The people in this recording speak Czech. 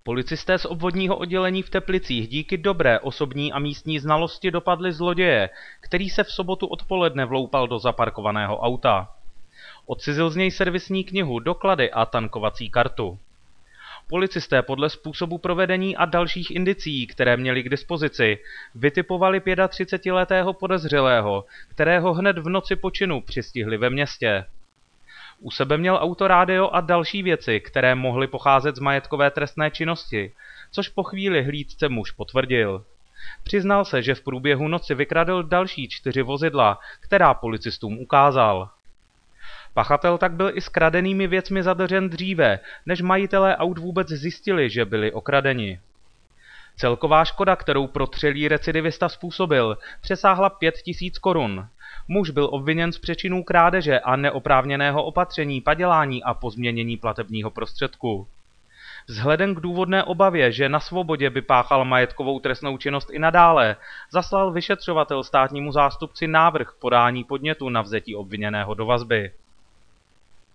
Policisté z obvodního oddělení v Teplicích díky dobré osobní a místní znalosti dopadli zloděje, který se v sobotu odpoledne vloupal do zaparkovaného auta. Odcizil z něj servisní knihu, doklady a tankovací kartu. Policisté podle způsobu provedení a dalších indicií, které měli k dispozici, vytipovali 35letého podezřelého, kterého hned v noci počinu přistihli ve městě. U sebe měl autorádio a další věci, které mohly pocházet z majetkové trestné činnosti, což po chvíli hlídce muž potvrdil. Přiznal se, že v průběhu noci vykradl další 4 vozidla, která policistům ukázal. Pachatel tak byl i s kradenými věcmi zadržen dříve, než majitelé aut vůbec zjistili, že byli okradeni. Celková škoda, kterou protřelý recidivista způsobil, přesáhla 5 000 korun. Muž byl obviněn z přečinů krádeže a neoprávněného opatření, padělání a pozměnění platebního prostředku. Vzhledem k důvodné obavě, že na svobodě by páchal majetkovou trestnou činnost i nadále, zaslal vyšetřovatel státnímu zástupci návrh k podání podnětu na vzetí obviněného do vazby.